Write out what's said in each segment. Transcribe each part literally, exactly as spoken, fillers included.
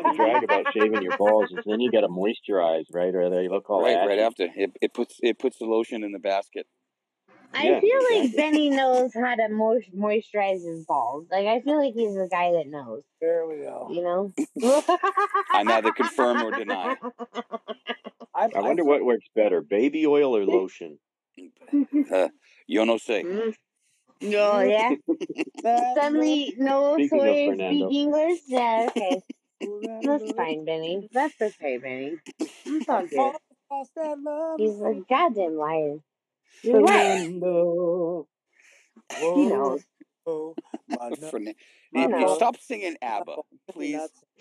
to drag about shaving your balls is then you got to moisturize, right? Or they look all right, ashy. right after it, it puts it puts the lotion in the basket. I Yeah, feel exactly. like Benny knows how to mo- moisturize his balls. Like I feel like he's the guy that knows. There we go. You know. I neither confirm or deny. I, I wonder what works better, baby oil or lotion. Uh, yo no sé. Mm. Oh yeah. Suddenly, no Speaking of soy Fernando. speak English. Yeah. Okay. That's fine, Benny. That's okay, Benny. It's all good. He's a goddamn liar. You're what? Fernando. He knows. Fernan- He you, you knows. stop singing ABBA, please.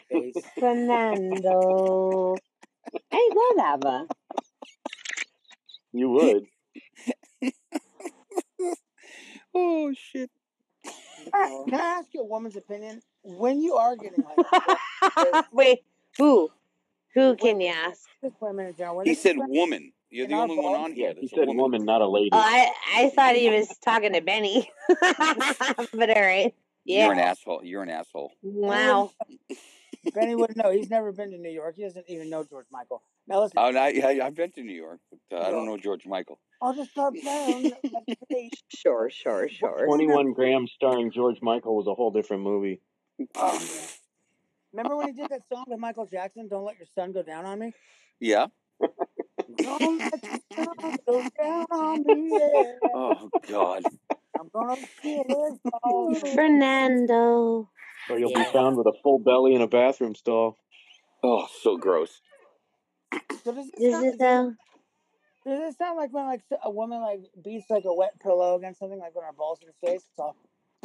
Fernando. I love ABBA. You would. Oh shit. Can I ask you a woman's opinion? When you are getting like, wait, who? Who can you ask? women in general, when He it's said like- woman. You're the in our only one balls- on here. Yeah, he that's a said woman. woman, not a lady. Oh, I, I thought he was talking to Benny. But all right. Yeah. You're an asshole. You're an asshole. Wow. Benny wouldn't know. He's never been to New York. He doesn't even know George Michael. Now listen. Oh, I, I, I've been to New York, but uh, I don't know George Michael. I'll just start playing. Sure, sure, sure. twenty-one grams starring George Michael was a whole different movie. Oh, remember when he did that song with Michael Jackson, Don't Let Your Sun Go Down on Me? Yeah. Don't let your sun go down on me, yeah. Oh God. I'm gonna kill it all. Fernando. Or you'll Yeah. be found with a full belly in a bathroom stall. Oh, so gross. So does it Is sound, it though? does it sound like when like a woman like beats like a wet pillow against something, like when her balls in her face? It's all.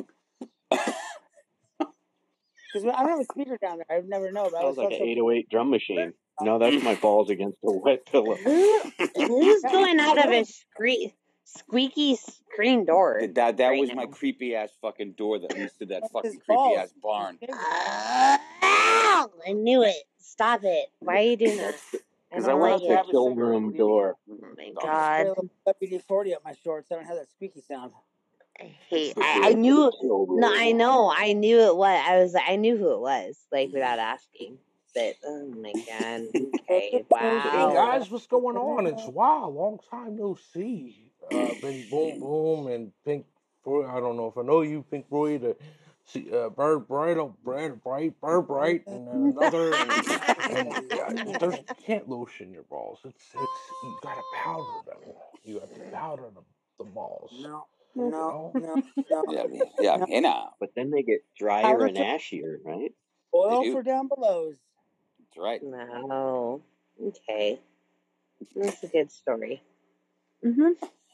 Because I don't have a speaker down there. I'd never know. But I Sounds was like an so- eight oh eight drum machine. No, that's my balls against a wet pillow. Who, who's going out of a scree- squeaky screen door? That that right was now? my creepy ass fucking door that leads to that That's fucking his creepy balls. ass barn. Uh, ow! I knew it. Stop it. Why are you doing that? I 'Cause don't I like want That's it. the kill room door. Oh my I'll god. spray a little W D forty up my shorts. I don't have that squeaky sound. I hate. I, I knew. No, I know. I knew it was. I was. I knew who it was. Like without asking. But oh my god. Okay. Hey Wow. guys, what's going on? It's wow, long time no see. Uh, Benny Boom Boom and Pink Floyd. I don't know if I know you, Pink Floyd. Uh, see, uh, Bird Bright, oh, Bird Bright, Bird Bright, and then another. And, and yeah, there's, you can't lotion your balls. It's it's you gotta powder them. You have to powder the, the balls. No, You no, know? no, no. Yeah, yeah, No. hey now. But then they get drier Powder and to- ashier, right? Oil do. for down belows. That's right. Wow. Okay. That's a good story. Mhm.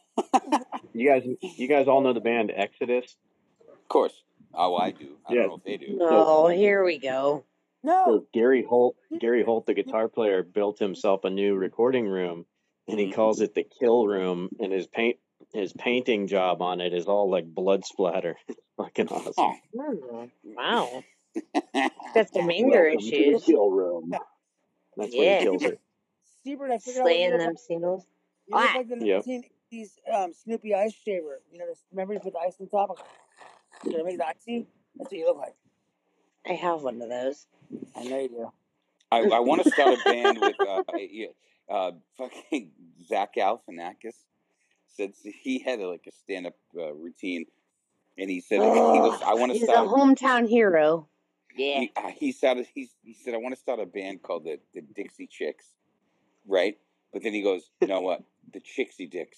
You guys, you guys all know the band Exodus. Of course. Oh, I do. I Yeah. don't know if they do. Oh, here we go. No. So Gary Holt, Gary Holt, the guitar player, built himself a new recording room, and he Mhm. calls it the Kill Room. And his paint, his painting job on it is all like blood splatter. It's fucking awesome. Oh. Oh, wow. Got some anger Welcome to the issues. Kill Room. That's when Yeah. he kills it. Seabird, I figured out what you Slaying look them like. singles. You look Ah. like the Yep. nineteen eighties um, Snoopy ice shaver. You know, this, remember you put the ice on top? Did I make the icy? That's what you look like. I have one of those. I know you do. I, I want to start a band with uh, yeah, uh, fucking Zach Galifianakis. Said he had a, like a stand-up uh, routine, and he said he goes, "I want to He's a start." hometown hero. Yeah. He, uh, he started. He he said, "I want to start a band called the the Dixie Chicks," right? But then he goes, "You know what? The Chixie Dicks."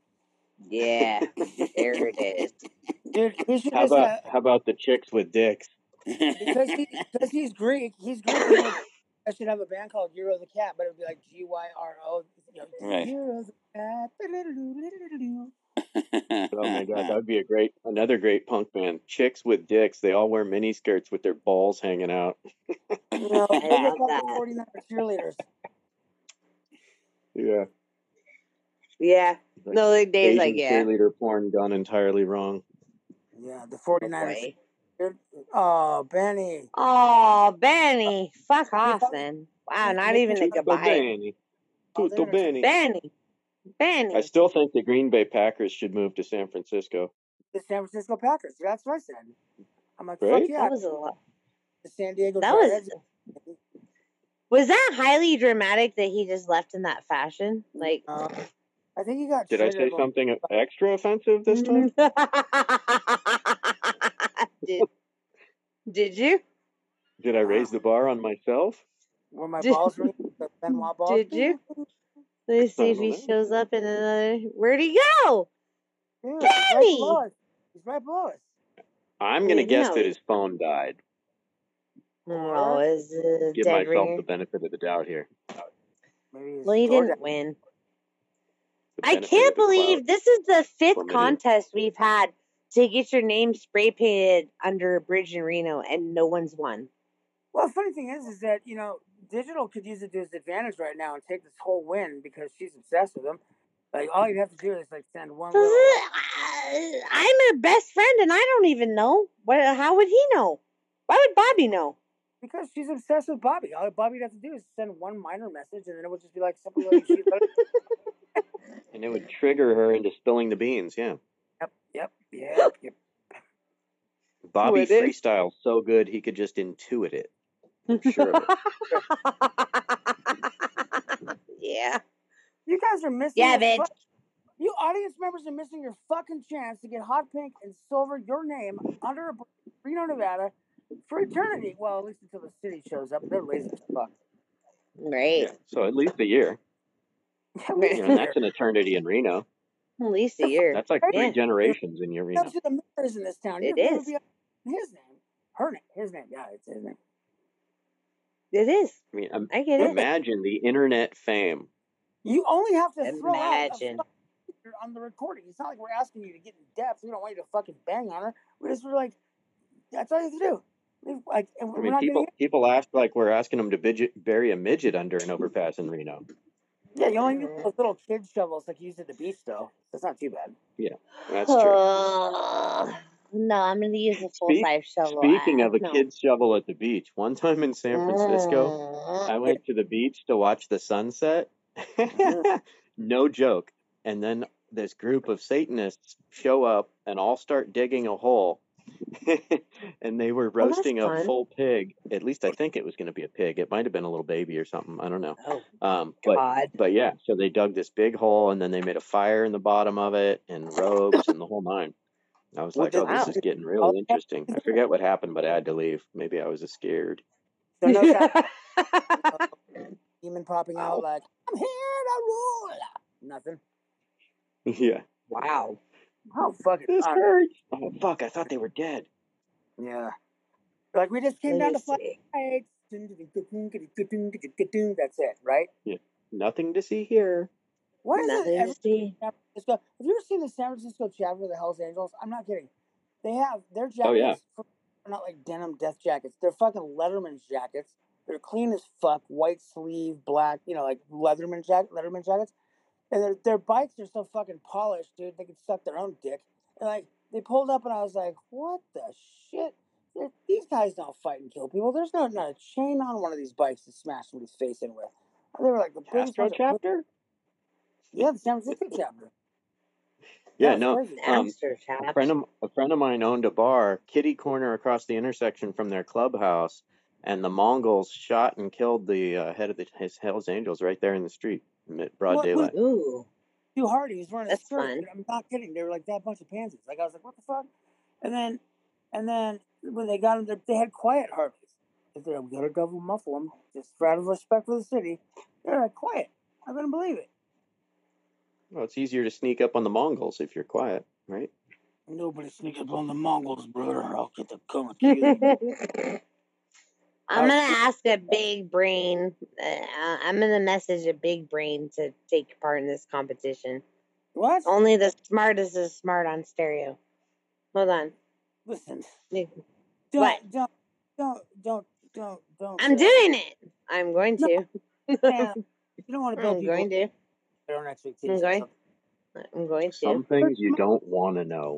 Yeah. There it is. Dude, he should How just about have, how about the chicks with dicks? because he because he's Greek. He's Greek. You know, I should have a band called Euro the Cat, but it would be like G Y R O. You know, Right. Euro the Cat. Oh my god, that would be a great, another great punk band. Chicks with dicks. They all wear mini skirts with their balls hanging out. No, I they love look like that. the forty-niner cheerleaders. Yeah. Yeah. Like No, like Dave's Asian like, yeah. cheerleader porn gone entirely wrong. Yeah, the Oh, forty-niners. boy. Oh, Benny. Oh, Benny. Fuck off, thought- then. Wow, you- not you- even a Tutto goodbye. bene. Tutto bene. Benny. Benny. I still think the Green Bay Packers should move to San Francisco. The San Francisco Packers. That's what I said. I'm like, Right? fuck yeah. That was a lot. The San Diego That was Giants. Was that highly dramatic that he just left in that fashion? Like, Uh, I think he got Did I triggered. say something extra offensive this time? did, did you? Did I raise the bar on myself? Were my Did- balls ring? The Benoit balls? Did you? Let me see I if he don't know. shows up in another. Where'd he go? Dude, he's right Danny! below us. He's right below us. I'm gonna Wait, guess no. that his phone died. Oh, is a Give dead myself ringer. the benefit of the doubt here. Maybe his Well, he door didn't down. win. The I benefit can't of the cloud. believe this is the fifth Chlamydia. contest we've had to get your name spray painted under a bridge in Reno, and no one's won. Well, the funny thing is, is that, you know, Digital could use it to his advantage right now and take this whole win because she's obsessed with him. Like, all you'd have to do is, like, send one So little... this- I'm her best friend, and I don't even know. What? How would he know? Why would Bobby know? Because she's obsessed with Bobby. All Bobby'd have to do is send one minor message, and then it would just be like simply like she. And it would trigger her into spilling the beans. Yeah. Yep, yep, yep, yep. Bobby Would it? freestyles so good he could just intuit it. I'm sure of it. Yeah. You guys are missing. Yeah, your bitch. fu- You audience members are missing your fucking chance to get Hot Pink and Silver your name under a bridge in Reno, Nevada, for eternity. Well, at least until the city shows up. They're lazy as fuck. Right. Yeah. So at least a year. At least You a know, year. that's an eternity in Reno. At least a year. That's like three Yeah. generations in your Reno. That's who the mayor is in this town. It Your name is. would be his name. Her name. His name. Yeah, it's his name. It is. I mean, um, I get it. imagine the internet fame. You only have to throw out a Imagine. fucking picture on the recording. It's not like we're asking you to get in depth. We don't want you to fucking bang on her. We just were like, that's all you have to do. We- Like, and I we're mean, not people getting people ask like we're asking them to bidget, bury a midget under an overpass in Reno. Yeah, you only use those little kid shovels like you used at the beach, though. That's not too bad. Yeah, that's true. Uh, no, I'm going to use a full Speak, size shovel. speaking I, of a no. kid's shovel at the beach, one time in San Francisco, Mm. I went to the beach to watch the sunset. No joke. And then this group of Satanists show up and all start digging a hole. And they were Well, that's roasting a fun. full pig. At least I think it was going to be a pig. It might have been a little baby or something. I don't know. Oh, Um, but God. but yeah, so they dug this big hole and then they made a fire in the bottom of it and robes and the whole nine. I was What like, oh, did- this Wow. is getting really interesting. I forget what happened, but I had to leave. Maybe I was scared. So no shot, demon popping out like, I'm here to rule. Nothing. Yeah. Wow. How fucking This uh, hurts. Oh, fuck. I thought they were dead. yeah. Like we just came Let down me to fly. see. That's it, right? Nothing to see here. Why is it Nothing every to see. San Francisco? Have you ever seen the San Francisco chapter of the Hells Angels? I'm not kidding. They have their jackets. Oh, yeah. Are not like denim death jackets. They're fucking Letterman's jackets. They're clean as fuck, white sleeve, black, you know, like Leatherman jack, Letterman jackets. And their their bikes are so fucking polished, dude. They could suck their own dick. And like they pulled up, and I was like, "What the shit? They're- These guys don't fight and kill people. There's not not a chain on one of these bikes to smash somebody's face in with." They were like the biggest Castro ones that- chapter? Yeah, the San Francisco chapter. Yeah, it's no. crazy. Um, Master a chap. friend of a friend of mine owned a bar, kitty corner across the intersection from their clubhouse, and the Mongols shot and killed the uh, head of the his Hell's Angels right there in the street, in broad What- daylight. Ooh. Too hard. He was wearing a That's skirt. fun. dude. I'm not kidding. They were like that bunch of pansies. Like I was like, what the fuck? And then, and then when they got them, they had quiet Harleys. They said, we gotta double muffle them just for out of respect for the city. They're like quiet. I couldn't believe it. Well, it's easier to sneak up on the Mongols if you're quiet, right? Nobody sneak up on the Mongols, brother. I'll get the come and kill you. I'm gonna ask a big brain. Uh, I'm gonna message a big brain to take part in this competition. What? Only the smartest is smart on stereo. Hold on. Listen. I'm Don't, What? don't, don't, don't, don't, don't. uh, doing it. I'm going to. Sam, you don't want to build I'm people going to. their own expectations. I'm going. I'm going to. Some things you don't want to know.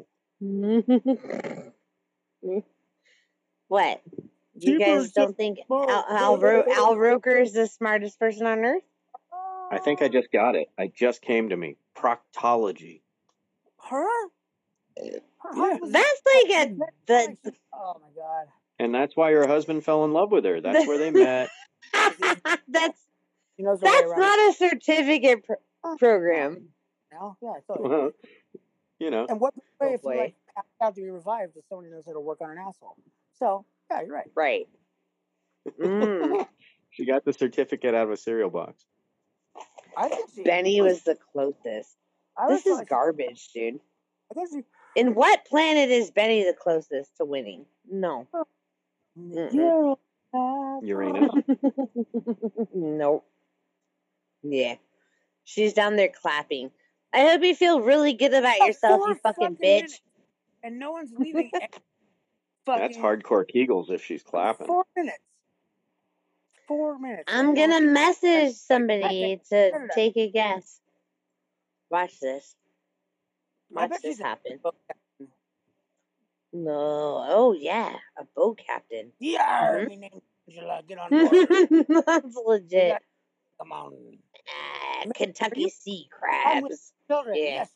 What? You guys don't think Al, Al, Ro- Al Roker is the smartest person on earth? I think I just got it. I just came to me. Proctology. Her? Her husband's- That's like a the. Oh my god. And that's why her husband fell in love with her. That's where they met. that's She knows her way that's around. not a certificate pro- program. No, yeah, I thought it Well, was. you know, And what way Oh if you boy. like pass out to be revived if someone who knows how to work on an asshole? So yeah, you're right. Right. Mm. she got the certificate out of a cereal box. I think she. Benny was the closest. I always This is thought she- garbage, dude. I think she. In what planet is Benny the closest to winning? No. Mm-mm. You're Uranus. Nope. Yeah. She's down there clapping. I hope you feel really good about yourself, Four you fucking fucking bitch. minutes, and no one's leaving. any That's fucking hardcore Kegels if she's clapping. Four minutes. Four minutes. I'm and no gonna one- message Like, somebody to Saturday. take a guess. Watch this. I Watch bet this she's a happen. boat captain. No. Oh yeah, a boat captain. Yeah, Mhm. my name's Angela. Get on board. That's You legit. got- Come on. Ah, Are Kentucky you- sea I'm with crabs. children. Yeah. Yes.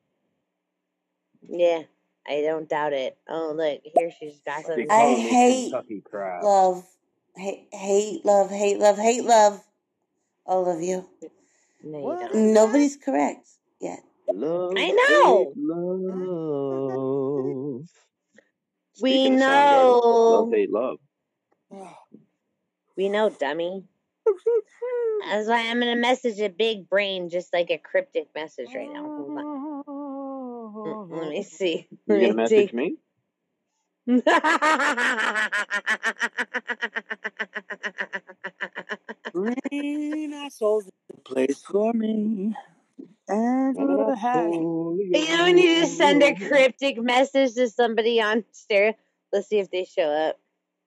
Yeah, I don't doubt it. Oh look, here she's got They some. I call me hate Kentucky crabs. Love, hate, hate, love, hate, love, hate, love. All of you. No, you What don't. is that? Nobody's correct yet. Love, I know. hate, love. We Speaking of Soundgarden, love, know. hate, love. We know, dummy. That's why I'm gonna message a big brain, just like a cryptic message right now. Hold on. Mm, Let me see. You Let gonna me message see. me? Green assholes is the place for me. And I'm an the hash. asshole, You know when you just send a yo. cryptic message to somebody on stereo? Let's see if they show up.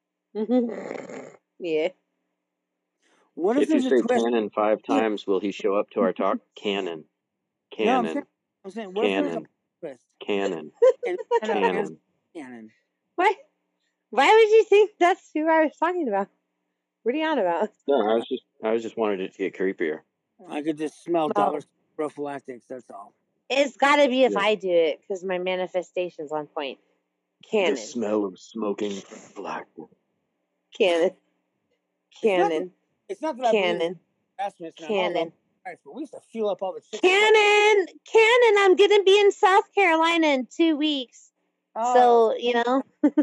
Yeah. What if If you there's a say twist? Cannon five Yeah. times, will he show up to our talk? Cannon. No, I'm Cannon. saying, I'm saying, what if there's a Cannon. twist? Cannon. And, and, and, Cannon. Cannon. Why? Why would you think that's who I was talking about? What are you on about? No, I was just I was just wanted it to get creepier. I could just smell No. dollar prophylactics. That's all. It's got to be if Yeah. I do it because my manifestation's on point. Cannon. The smell of smoking black. Cannon. It's not that, Cannon. it's not that I believe in Cannon. investments and I'm all about Cannon. price, but we used to fuel up all the chicks. Cannon. Cannon. I'm going to be in South Carolina in two weeks. Oh, So, you know.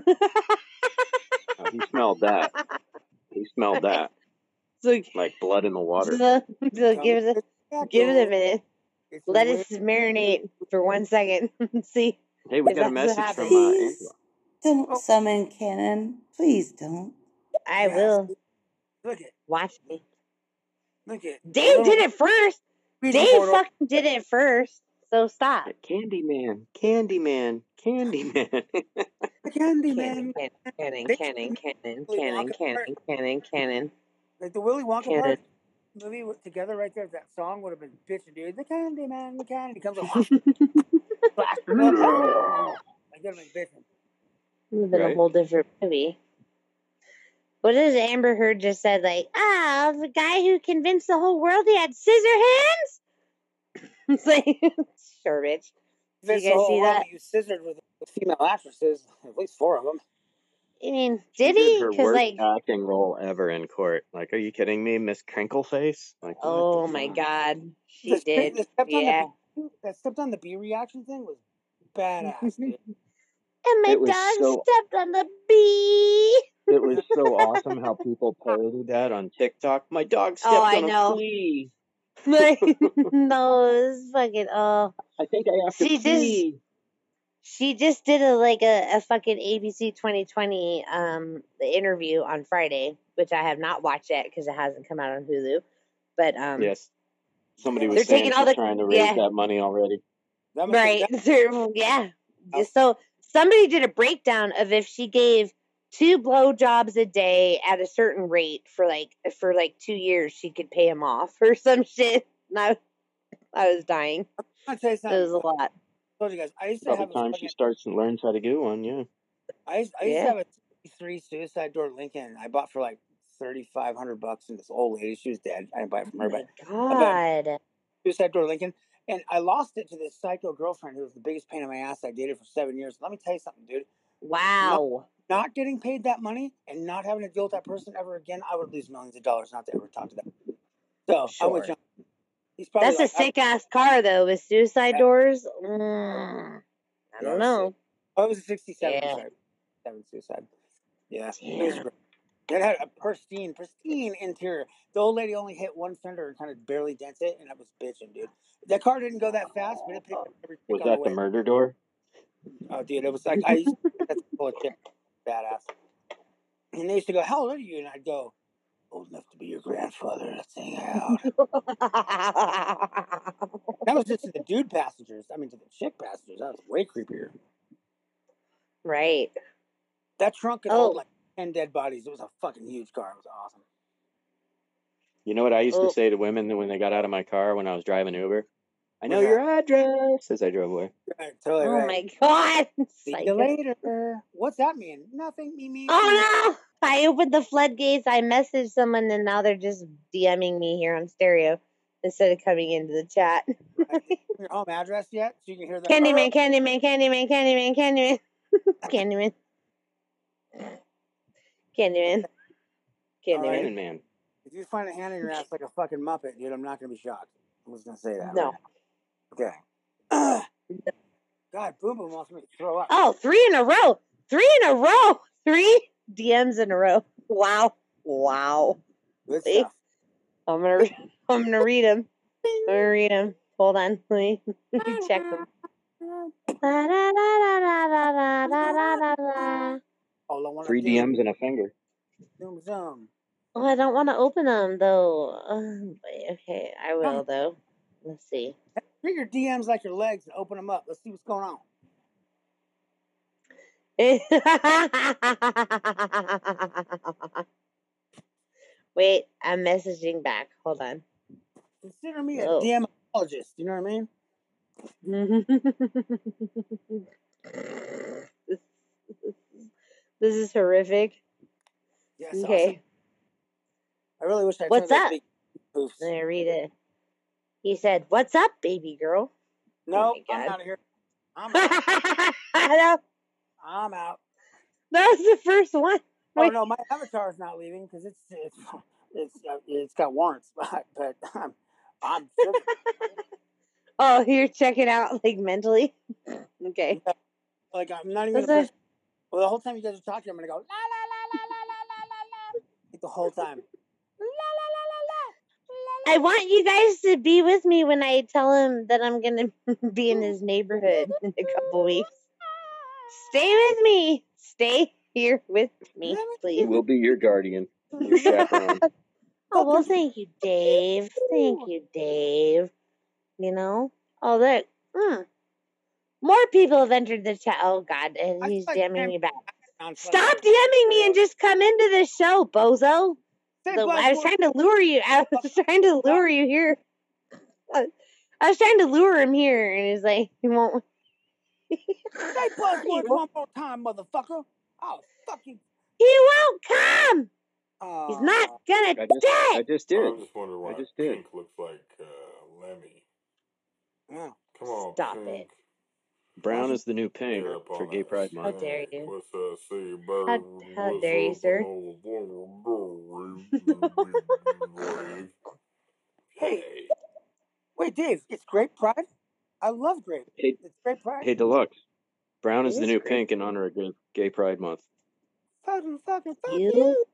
Oh, he smelled that. He smelled that So, like blood in the water. so, so come give it with a give it a tobacco. minute. It's Let a it marinate for one second. See Hey, we if got a that's what message from happens. uh, Please Angela. don't Oh. summon Cannon. Please don't. I Yes. will. Look it. Watch me. Look it. Dave did it first. Reaching Dave for it. fucking did it first. So stop. Candyman, Candyman, Candyman. The Candy Cannon, Man. cannon, They- cannon, cannon, Willy cannon, Wonka cannon, part. cannon, cannon. Like the Willy Wonka Cannon. part movie with- together right there. That song would have been bitching, dude. The Candy Man, the Candy. He comes up. Blast it up. Like that would have been bitching. Would have been a Right. whole different movie. What does Amber Heard just said? Like, ah, the guy who convinced the whole world he had scissor hands. It's like, sure, bitch. Did Vince you guys the see whole world that? that you scissored with with female actresses, at least four of them. I mean, She did did he? her Because worst like, acting role ever in court. Like, are you kidding me, Miss Crinkleface? Like, what oh the my fuck? god, she The, did. the stepped on Yeah. the bee, that stepped on the bee reaction thing was badass, dude. And my It was dog so stepped on the bee. it was so awesome how people parodied that on TikTok. My dog stepped Oh, I on a know. flea. Like, no, it was fucking. Oh, I think I have to she just pee. she just did a like a, a fucking A B C twenty twenty um the interview on Friday, which I have not watched yet because it hasn't come out on Hulu. But um, Yes, somebody was they're saying taking she's all the trying to raise yeah that money already. That must right that, They're- yeah. Oh. So somebody did a breakdown of if she gave two blowjobs a day at a certain rate for like for like two years, she could pay him off or some shit. And I, I was dying. I'll tell you It something. was a lot. I told you guys, I used to By the have a time fucking, she starts and learns how to do one, yeah. I used, I used Yeah. to have a three suicide door Lincoln. I bought for like thirty five hundred bucks, and this old lady, she was dead. I didn't buy it from Oh her, my but I bought god. suicide door Lincoln, and I lost it to this psycho girlfriend who was the biggest pain in my ass I dated for seven years. Let me tell you something, dude. Wow. not getting paid that money and not having to deal with that person ever again, I would lose millions of dollars not to ever talk to them. So I'm with Sure. John. He's probably That's a like, I, sick ass car though with suicide Yeah. doors. Mm, I yeah, don't it was know. sick. Oh, it was a sixty-seven. I'm Yeah. sorry, seven suicide. Yeah, it was Damn. great. It had a pristine, pristine interior. The old lady only hit one fender and kind of barely dents it, and I was bitching, dude. That car didn't go that fast, but it picked up every Was chick on the that the way. murder door? Oh, dude, it was like I used to that's full of chick, badass. And they used to go, "How old are you?" And I'd go, "Old enough to be your grandfather." Let's hang out. That was just to the dude passengers. I mean, to the chick passengers, that was way creepier. Right. That trunk could hold Oh. like ten dead bodies. It was a fucking huge car. It was awesome. You know what I used Oh. to say to women when they got out of my car when I was driving Uber? I know What's your address as I drove away. Right, totally Oh right. my god. See you Psycho. later. What's that mean? Nothing. Me, me. me. Oh no! I opened the floodgates. I messaged someone and now they're just DMing me here on stereo instead of coming into the chat. Right. Your home address yet? So you can hear the Candyman, Candyman, Candyman, Candyman, Candyman, Candyman, Candyman, Candyman. Alright. Demon Man. If you find a hand in your ass like a fucking Muppet, dude, I'm not gonna be shocked. I'm just gonna say that. No. Right now. Okay. God, Boom Boom wants me to throw up. Oh, three in a row. Three in a row. Three D Ms in a row. Wow. Wow. Good See? stuff. I'm gonna re- I'm gonna read them. I'm gonna read them. Hold on. Let me, let me check them. La, da, da, da, da, da, da, da, da, da. All I wanna Three do D Ms and a finger. zoom zoom. Oh, I don't want to open them though. Uh, okay, I will though. Let's see. Treat your D Ms like your legs and open them up. Let's see what's going on. Wait, I'm messaging back. Hold on. Consider me a Oh. DMologist. You know what I mean? This is horrific. Yes. Awesome. Okay, I really wish I what's turned those up? big poofs. Let me read it. He said, "What's up, baby girl?" No, Oh my I'm God. out of here. I'm out. that I'm out. was the first one. Oh Wait. no, my avatar's not leaving because it's it's it's uh, it's got warrants, but but I'm I'm Oh, you're checking out like mentally. Okay. like I'm not even That's gonna a- press. Well, the whole time you guys are talking, I'm gonna go la la la la la la la la la like the whole time. La la la la la. I want you guys to be with me when I tell him that I'm gonna be in his neighborhood in a couple weeks. Stay with me. Stay here with me, please. We'll be your guardian, your chaperone. Oh, well, thank you, Dave. Thank you, Dave. You know? Oh, look. Mm. More people have entered the chat. Oh, God. And I he's feel like DMing me back. I'm Stop fucking- DMing me and just come into the show, bozo. Say The- plus I was four- trying to lure you. I was trying to lure you here. I was trying to lure him here, and he's like, he won't. Say plus he, words won't, one more time, motherfucker. Oh fucking. he won't come. Uh, He's not gonna I do just, I it. just I did. just wonder why I just did. Pink looks like uh, Lemmy. Yeah. Come on, Stop Pink. it. Brown is the new pink Get up for on Gay that Pride How Month. dare snake. you. What's that say, How, bird? how What's dare you, up sir? and Hey, wait, Dave. It's Grape Pride. I love grape. Hey, It's Grape Pride. hey, Deluxe. Brown is It the is new great. pink in honor of Gay, Gay Pride Month. Fucking fucking fuck You you.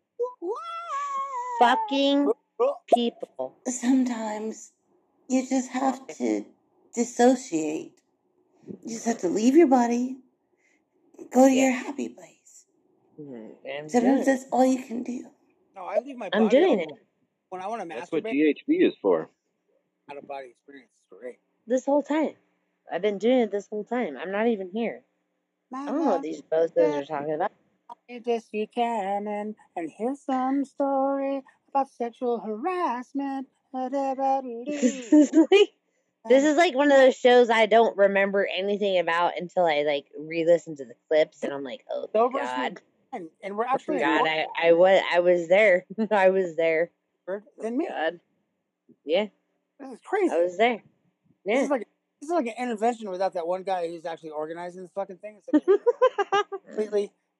fucking people. Sometimes you just have to dissociate. You just have to leave your body, go to Yeah. your happy place. Mm, I'm doing Sometimes it. that's all you can do. No, I leave my I'm body doing out. it When I want to That's what masturbate, G H B is for. out of body experience is great. this whole time. I've been doing it this whole time. I'm not even here. I don't know what these bozos are talking about. You just you can and and here's some story about sexual harassment. This is like this is like one of those shows I don't remember anything about until I like re-listen to the clips, and I'm like, oh Sober God, and, and we're actually God, I I was I was there. I was there. more than me. God, yeah, This is crazy. I was there. This Yeah. is like this is like an intervention without that one guy who's actually organizing the fucking thing. It's like completely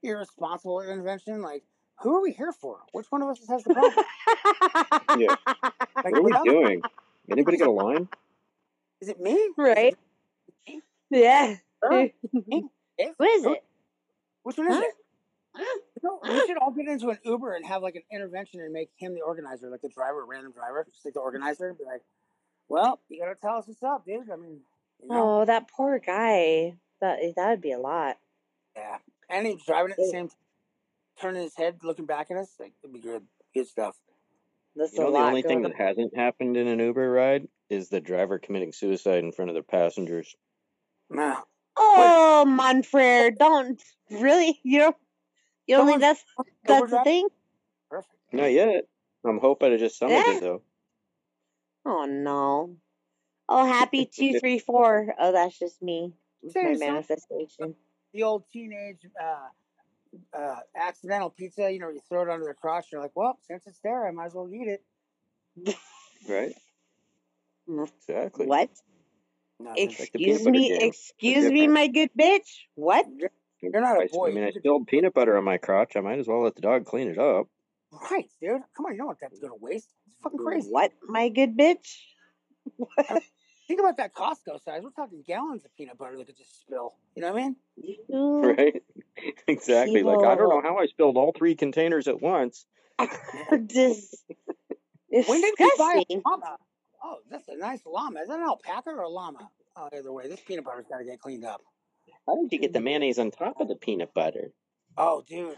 irresponsible intervention. Like, who are we here for? Which one of us has the problem? Yeah. Like, What are we without doing? Anybody got a line? is it me? Is Right? it me? Yeah. Her? Who Me? Dave? is Who? it? Which one is Huh? it? You know, we should all get into an Uber and have like an intervention and make him the organizer, like the driver, random driver, just like the organizer, and be like, "Well, you gotta tell us what's up, dude. I mean, you know, Oh, that poor guy. That that would be a lot. yeah." And he's driving at the same time, turning his head, looking back at us. Like, it'd be good, good stuff. That's You a know, the lot only thing going that hasn't happened in an Uber ride is the driver committing suicide in front of their passengers. Nah. Oh, Manfred, don't really. You don't. You don't think Someone's that's Uber that's the driver? thing? Perfect. Not yet. I'm hoping I just summoned Yeah. it though. Oh no. Oh, happy two three four. Oh, that's just me. It's Say my something. manifestation. The old teenage uh, uh, accidental pizza, you know, you throw it under the crotch. You're like, well, since it's there, I might as well eat it. Right? Exactly. What? Nothing. It's like the peanut Excuse butter me, jam. excuse It's me, different. my good bitch. What? You're, you're not a I, boy. I mean, You I could- spilled peanut butter on my crotch. I might as well let the dog clean it up. Right, dude. Come on, you don't want that to go to waste. It's fucking crazy. What, my good bitch? I mean, think about that Costco size. We're talking gallons of peanut butter that could just spill. You know what I mean? You Right? Exactly. Like, I don't know people how I spilled all three containers at once. are just When did we buy a disgusting. llama? Oh, that's a nice llama. Is that an alpaca or a llama? Oh, either way, this peanut butter's got to get cleaned up. How did you get the mayonnaise on top of the peanut butter? Oh, dude.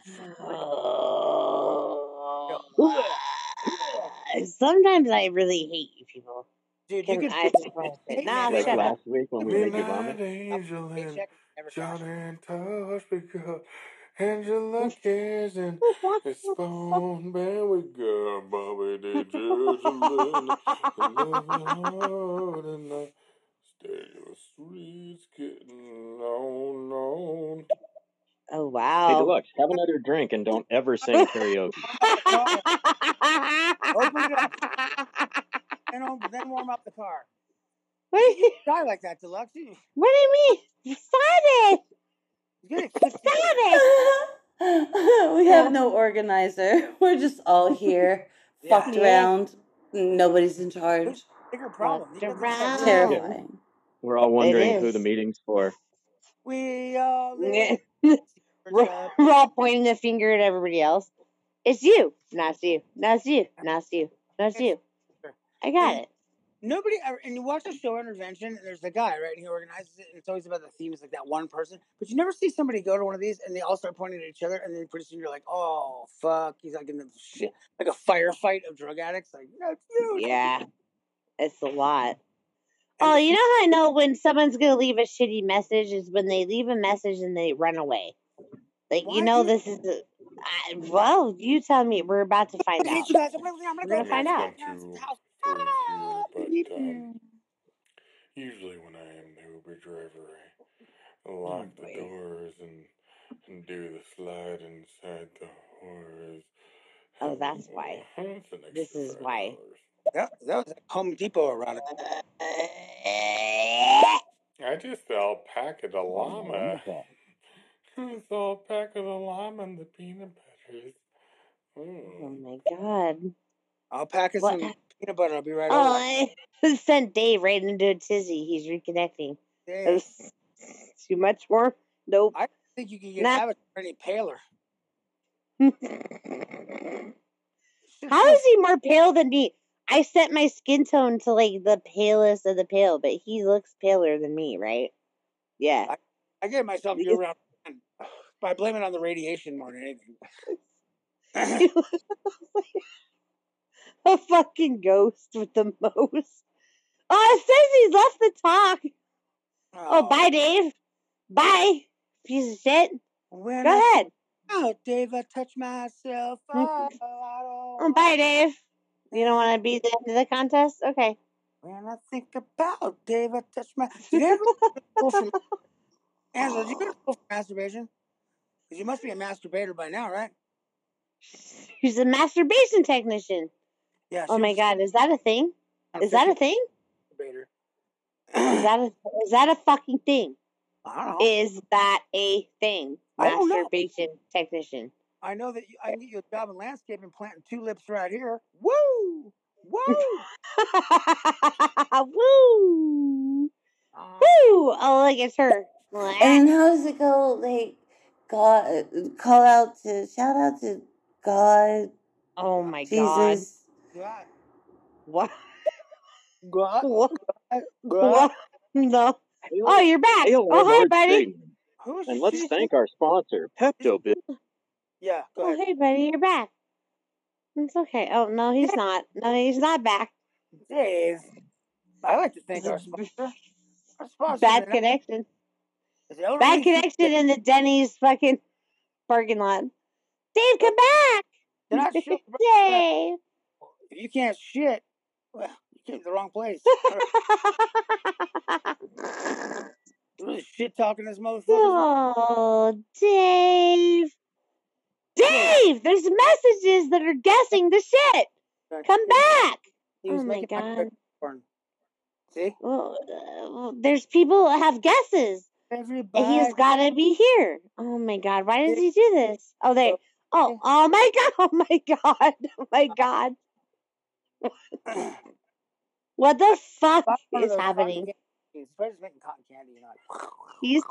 Sometimes I really hate you people. Dude, you Can could I put just want to say, Hey, nah, man, Like shut up. last week when we made you vomit? Midnight angel and paycheck never cash. John and Tosh because Angela cares and it's phone man we got Bobby did Jerusalem and love and the stereo streets getting on on. Oh Hey, wow. Deluxe, have another drink and don't ever sing karaoke. Open it up. Then, then warm up the car. What You do you, die like that, Deluxe. You what do you mean? Stop it! get it fixed. Stop it! We have no organizer. We're just all here, Yeah. fucked Yeah. around. Nobody's in There's charge. a bigger problem. Fucked You guys are around. so- Terrifying. We're all It wondering who the is. meeting's for. We all Yeah. live. We're, we're all pointing the finger at everybody else. It's you. No, it's you. No, it's you. No, it's you. No, it's you. I got it. Nobody ever, and you watch a show Intervention, and there's the guy, right? And he organizes it, and it's always about the theme. It's like that one person, but you never see somebody go to one of these, and they all start pointing at each other, and then pretty soon you're like, oh fuck, he's like in the shit, like a firefight of drug addicts. Like, no, it's you. Yeah. It's a lot. Oh, you know how I know when someone's going to leave a shitty message is when they leave a message and they run away. Like, Why you know, do this is the. I, well, you tell me. We're about to find I out. hate you guys. I'm gonna, I'm We're gonna going to find It's out. one, two, three here, but um, usually when I am the Uber driver, I lock Oh, the boy. doors and and do the slide inside the doors. Oh, that's why. It's an This extra is five why. dollars. That, that was a Home Depot around it. I just alpaca the llama. It's alpaca the llama and the peanut butters. Oh, Mm. my God. I'll pack us What? some peanut butter. I'll be right Oh, over. I sent Dave right into a tizzy. He's reconnecting. That Dang. was too much more? Nope. I think you can get Nah. Avatar any paler. How is he more pale than me? I set my skin tone to like the palest of the pale, but he looks paler than me, right? Yeah. I gave myself year round by blaming it on the radiation more than anything. He looks like a fucking ghost with the most. Oh, it says he's left the talk. Oh, bye, Dave. Bye, piece of shit. When Go I ahead. Oh, Dave, I touch myself. Oh, I Oh, don't bye, Dave. You don't want to be the end of the contest? Okay. When I think about Dave, I touch my. Did you ever go to school for Angela? Did you go to school for masturbation? Because you must be a masturbator by now, right? He's a masturbation technician. Yeah. Oh she my was God, is that a thing? a Is that a fifty thing? masturbator. Is that a is that a fucking thing? I don't know. Is that a thing? I don't know. Masturbation technician. I know that you, I can get you a job in landscaping, planting tulips right here. Woo! Woo! Woo! Um, Woo! Oh, look, it's her. And then how does it go? Like, God, call out to, shout out to God, Oh my God. Jesus. God, What? God, What? God. What? No. Hail, Oh, you're back. hail Oh, our hi, Lord buddy. Satan. Who is And she? let's She- thank our sponsor, Pepto Bismol. Yeah, go Oh, ahead. hey, buddy, you're back. It's okay. Oh, no, he's not. No, he's not back. Dave, I like to thank It's our a sponsor. Our sponsor bad tonight connection. is Elderly Bad connection in the Denny's fucking parking lot. Dave, come back. They're not sure. Dave. If you can't shit, well, you came to the wrong place. Really shit talking this motherfucker. Oh, Dave. Dave, there's messages that are guessing the shit. Come back. He was Oh, my making my God. cookie corn. See? Well, uh, there's people that have guesses. Everybody. He's got to be here. Oh, my God. Why does he do this? Oh, there. Oh, oh, my God. Oh, my God. Oh, my God. What the fuck Buy one of is those cotton happening? candy machines. He's probably just making cotton candy. You know, like, He's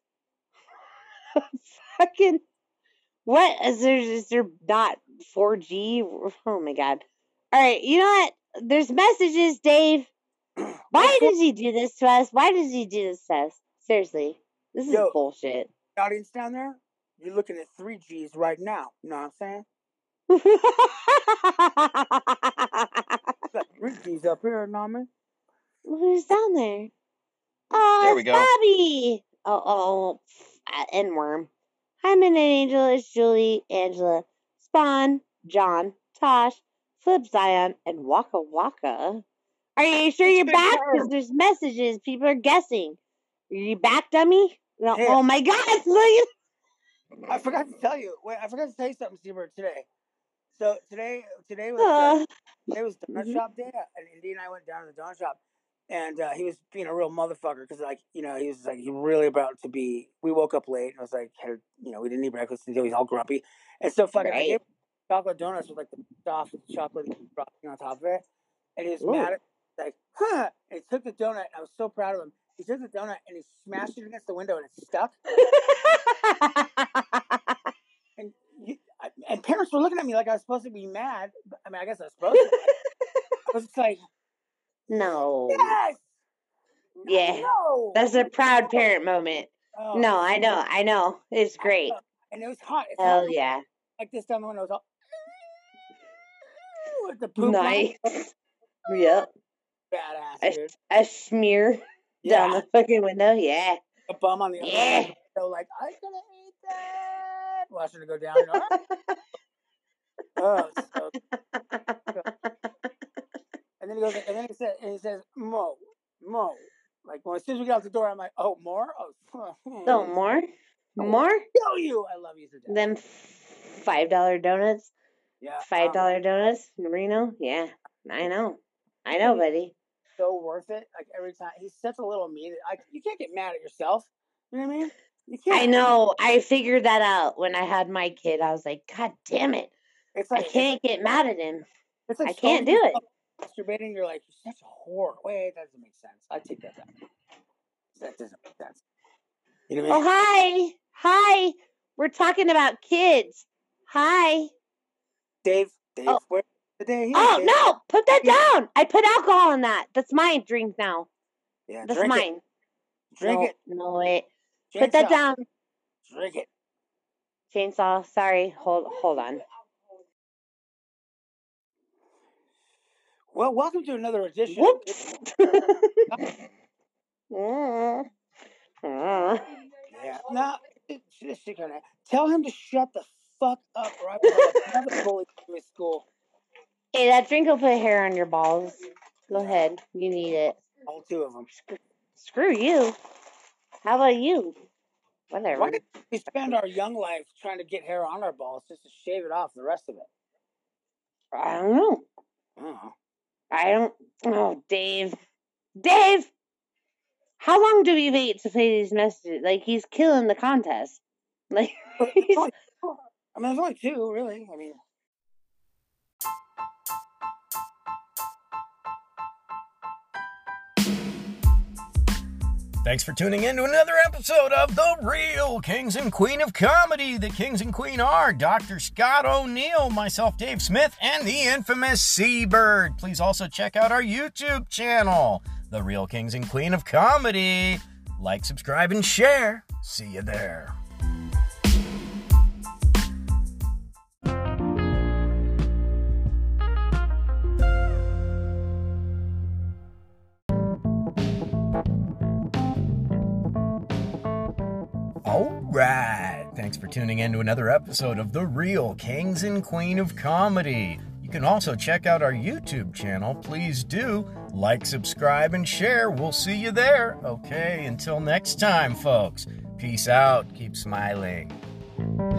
fucking. What is there? Is there not four G? Oh my God! All right, you know what? There's messages, Dave. Why What's does he do this to us? Why does he do this to us? Seriously, this is Yo. bullshit. audience down there, you're looking at three G's right now. You know what I'm saying? Got three G's up here, you know what I mean? Who's down there? Oh, There it's we go. Bobby. Oh, oh, uh, and Worm. Hi, Midnight Angel. It's Julie, Angela, Spawn, John, Tosh, Flip Zion, and Waka Waka. Are you sure you're back? Because there's messages. People are guessing. Are you back, dummy? No. Hey. Oh my God! Look at. I forgot to tell you. Wait, I forgot to tell you something, Seabird, today. So today, today was uh, Uh, today was donut Mhm. shop day, and Indy and I went down to the donut shop, and uh, he was being a real motherfucker because, like, you know, he was like he really about to be. We woke up late, and it was like, had, you know, we didn't eat breakfast until he was all grumpy, and so fucking I Right. gave him chocolate donuts with like the soft chocolate frosting on top of it, and he was Ooh. mad at like, huh? And he took the donut. And I was so proud of him. He took the donut and he smashed it against the window, and it stuck. And you, I- and parents were looking at me like I was supposed to be mad. but- I mean, I guess I was supposed to. I was just like, No. yes, Yeah. no. That's a proud parent moment. Oh, No, I know. I know. It's great. and it was hot. It's Hell hot yeah. like this down the window. It was all with the poop Nice. line. Yep. Badass, A, dude. a smear down Yeah, the fucking window. Yeah. a bum on the other side. Yeah. Of the window, like I'm gonna eat that. Watching it go down. You know? Oh, it's so. And then he goes, and then he says, and he says, Mo, Mo. Like when as soon as we get out the door, I'm like, oh, more? Oh, No more? More? kill you. I love you to death. Them five dollar donuts? Yeah, Five um, dollar donuts in Reno? Yeah. I know. I know, buddy. so worth it. Like every time, he's such a little mean. I, you can't get mad at yourself. You know what I mean? You can't. I know. I figured that out when I had my kid. I was like, God damn it. It's I like can't get mad at him. It's like I can't scolding do it. yourself, masturbating. You're like, you're such a whore. Wait, that doesn't make sense. I take that back. That doesn't make sense. You know what I Oh, mean? hi. Hi. We're talking about kids. Hi. Dave, Dave, Oh. where's the day here? Oh, Dave? no. Put that Yeah. down. I put alcohol in that. That's my drink now. Yeah, That's drink it. mine. Drink no, it. No, wait. Put that Chainsaw. down. Drink it. Chainsaw. Sorry. Hold hold on. Well, welcome to another edition. Whoops. Of, yeah. Now, it, this shit gonna tell him to shut the fuck up, or I will have another bully in my school. Hey, that drink will put hair on your balls. Go ahead. You need it. All two of them. Screw you. How about you? Whatever. Why did we spend our young life trying to get hair on our balls just to shave it off the rest of it? I don't know. I don't know. I don't. Oh, Dave. Dave! How long do we wait to play these messages? Like, he's killing the contest. Like, he's... I mean, there's only two, really. I mean, Thanks for tuning in to another episode of The Real Kings and Queen of Comedy. The Kings and Queen are Doctor Scott O'Neill, myself, Dave Smith, and the infamous Seabird. Please also check out our YouTube channel, The Real Kings and Queen of Comedy. Like, subscribe, and share. See you there. Alright, thanks for tuning in to another episode of The Real Kings and Queen of Comedy. You can also check out our YouTube channel. Please do like, subscribe, and share. We'll see you there. Okay, until next time, folks. Peace out. Keep smiling.